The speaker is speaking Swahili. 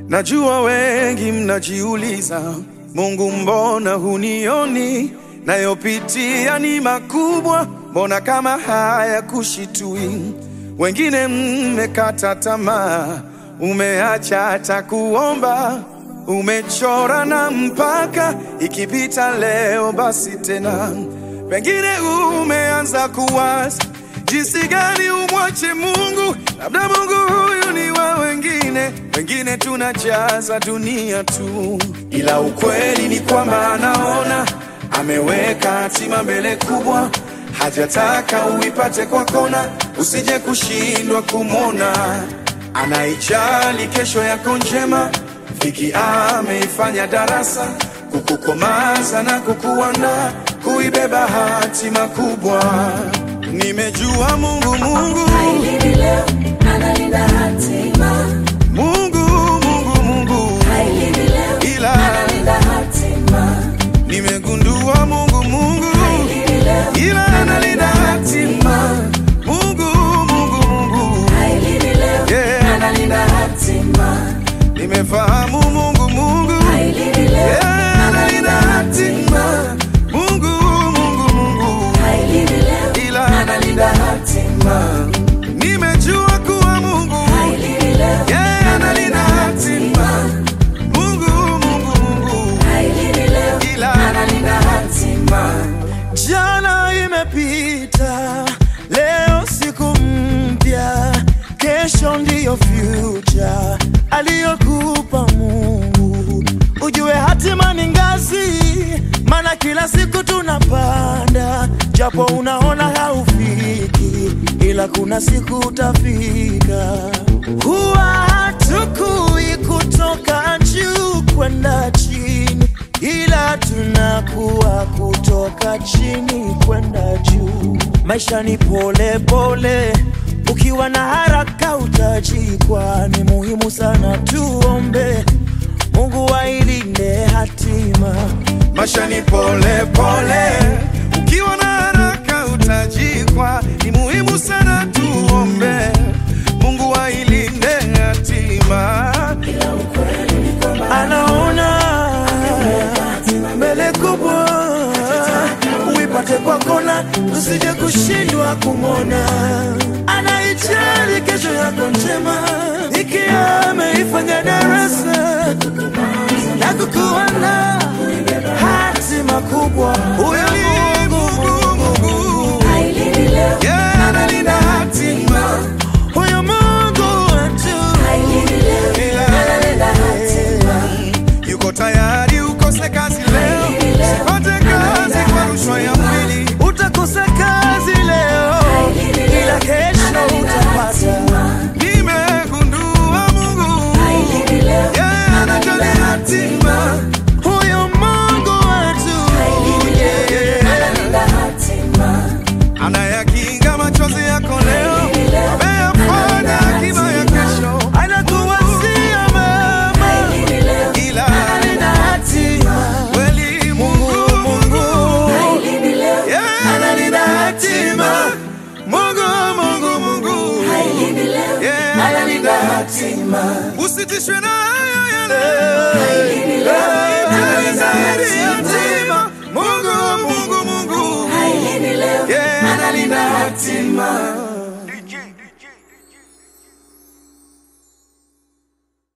Najua wengi mnajiuliza, Mungu mbona hunioni? Nayopitia ni makubwa, mbona kama haya kushitui? Wengine mmekata tamaa, umeacha hata kuomba, umechora na mpaka ikipita leo basi tena. Pengine umeanza kuwaza jinsi gani umwache Mungu, labda Mungu huyu ni wa wengine, wengine tunajaza dunia tu. Ila ukweli ni kwamba anaona, ameweka hatima mbele kubwa, hajataka uipate kwa kona, usije kushindwa kumwona. Anaijali kesho yako njema, Viki ameifanya darasa, kukukomaza na kukuandaa kuibeba hatima kubwa. Nimejua Mungu hailindi leo, analinda hatima. Mungu hailindi leo, ila analinda hatima. Nimegundua Mungu hailindi leo, ila analinda hatima. Mungu hailindi leo, yeah. analinda hatima. Nimefahamu Mungu hailindi leo, yeah, analinda hatima. Mungu hailindi leo, ila analinda hatima. nimejua kuwa Mungu hailindi leo, yeah, analinda hatima. Mungu hailindi leo, ila analinda hatima. jana imepita, leo siku mpya, kesho ndiyo future aliyokupa Mungu. Ujue hatima ni ngazi, maana kila siku tunapanda, japo unaona haufiki, ila kuna siku utafika. Huwa hatukui kutoka juu kwenda chini, ila tunakuwa kutoka chini kwenda juu. Maisha ni pole pole, ukiwa na haraka utajikwa. Ni muhimu sana tuombe Mungu ailinde hatima. Maisha ni pole pole, ukiwa na haraka utajikwa. Ni muhimu sana tuombe Mungu ailinde hatima. Anaona mbele kubwa, uipate kwa kona, usije kushindwa kumwona. Anaijali kesho yako njema, ikiwa ameifanya darasa na kukuandaa hatima kubwa. Huyo ni Mungu hailindi leo, yeah, analinda hatima. Huyo Mungu wetu hailindi leo, analinda hatima. yuko tayari ukose kazi leo, usipate kazi kwa rushwa ya mwili. Utakosa kazi leo, ila kesho utapata. Nimegundua Mungu hailindi leo, yeah, anajali hatima. Huyo Mungu wetu analinda hatima. anayakinga machozi yako leo, ameyafanya akiba ya kesho. Anakuwazia mama, ila analinda hatima. kweli Mungu hailindi leo, yeah, analinda hatima. Mungu hailindi leo, yeah, analinda hatima. usitishwe na hayo ya leo.